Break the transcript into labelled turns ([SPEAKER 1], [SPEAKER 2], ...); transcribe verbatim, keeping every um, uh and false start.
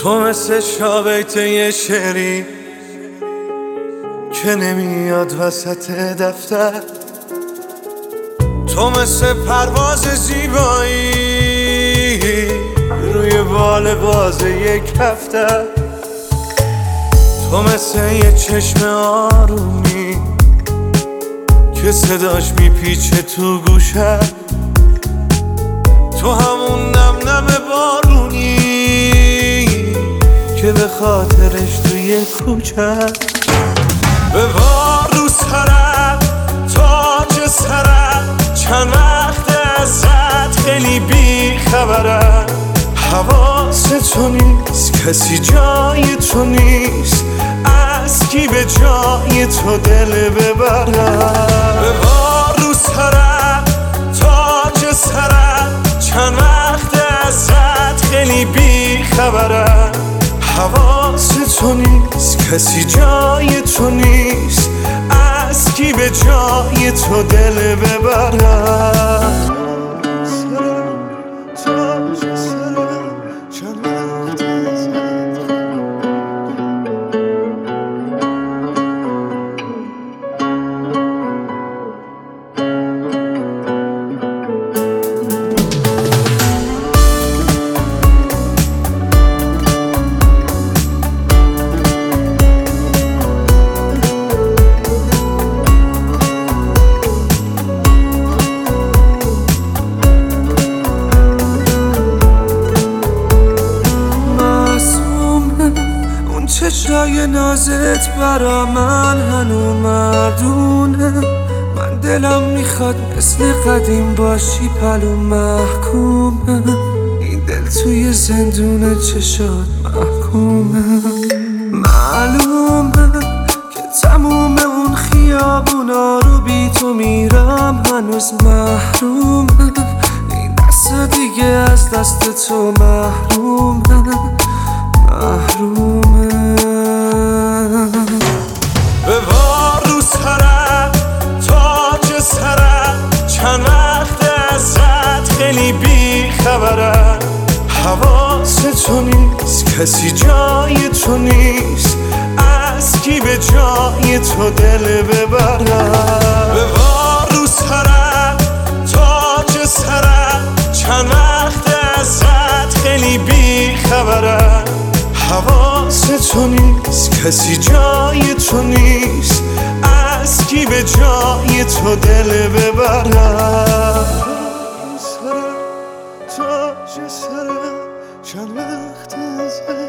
[SPEAKER 1] تو مثل شابیت یه شعری که نمیاد وسط دفتر، تو مثل پرواز زیبایی روی بال باز یک هفته، تو مثل یه چشم آرومی که صداش میپیچه تو گوشه، تو همون نم نم بارونی که به خاطرش توی کوچه ببار رو سرم تاج سرم، چند وقت ازت خیلی بی خبرم، حواس تو نیست کسی جای تو نیست، از کی به جای تو دل ببرم. ببار رو سرم تاج سرم، چند وقت ازت خیلی بی خبرم، حواس تو نیست کسی جای تو نیست، از کی به جای تو دل ببرم. چشای نازت برا من هنو مردونه، من دلم میخواد مثل قدیم باشی پلو محکومه، این دل توی زندون چشات محکومه، معلومه که تموم اون خیابونا رو بی تو میرم هنوز محرومه، این دست دیگه از دست تو محرومه محرومه. ببار رو سرم تاج سرم، چند وقت ازت خیلی بی خبرم، حواس تو نیست کسی جای تو نیست، از کی به جای تو دل ببرم. ببار رو سرم تاج سرم، چند وقت ازت خیلی بی خبرم، حواس تو نیست کسی جای تو نیست، از کی به جای تو دل ببرم. سرم تاج سرم، چند وقت ازت